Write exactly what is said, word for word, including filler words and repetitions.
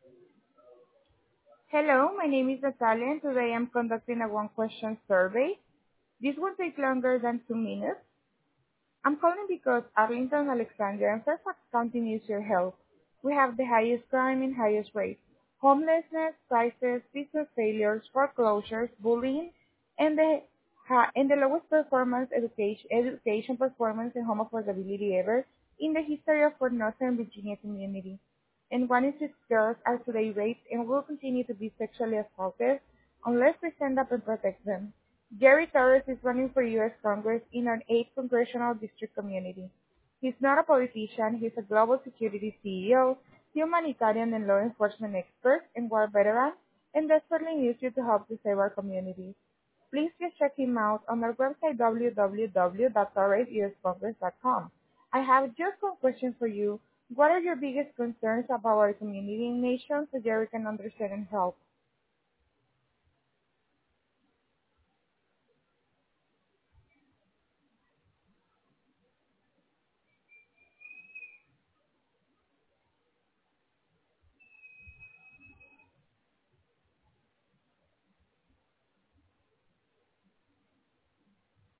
Hello, my name is Natalia, and today I'm conducting a one-question survey. This will take longer than two minutes. I'm calling because Arlington, Alexandria, and Fairfax County needs your help. We have the highest crime and highest rates, homelessness, crisis, business failures, foreclosures, bullying, and the ha- and the lowest performance education education performance and home affordability ever in the history of our Northern Virginia community. And one in six girls are today raped and will continue to be sexually assaulted unless we stand up and protect them. Jerry Torres is running for U S Congress in an eighth congressional district community. He's not a politician, he's a global security C E O, humanitarian and law enforcement expert, and war veteran, and desperately needs you to help to save our communities. Please just check him out on our website w w w dot torres u s congress dot com. I have just one question for you. What are your biggest concerns about our community and nation so Jerry can understand and help?